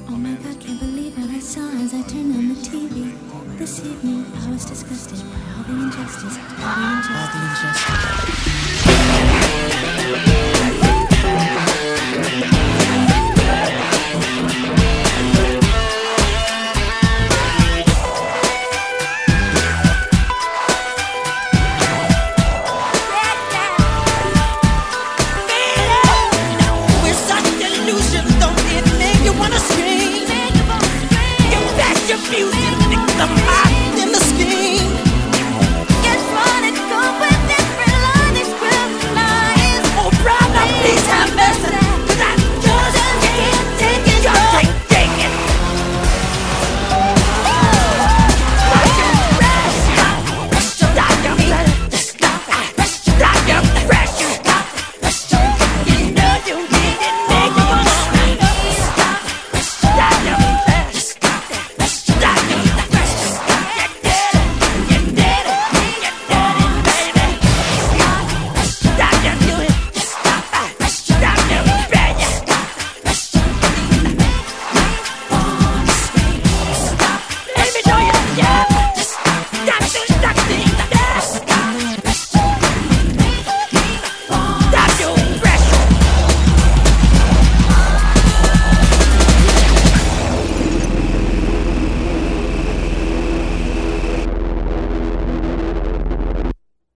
Oh my God, can't believe what I saw as I turned on the TV. This evening, I was disgusted by all the injustice, all the We're such delusions, don't it make you wanna scream? You bet your music, the heart in the scheme. Yes, wanna go with different line, these group lines. Oh, brother, please have mercy, 'cause I just can't take it. Just can't take it. Yeah!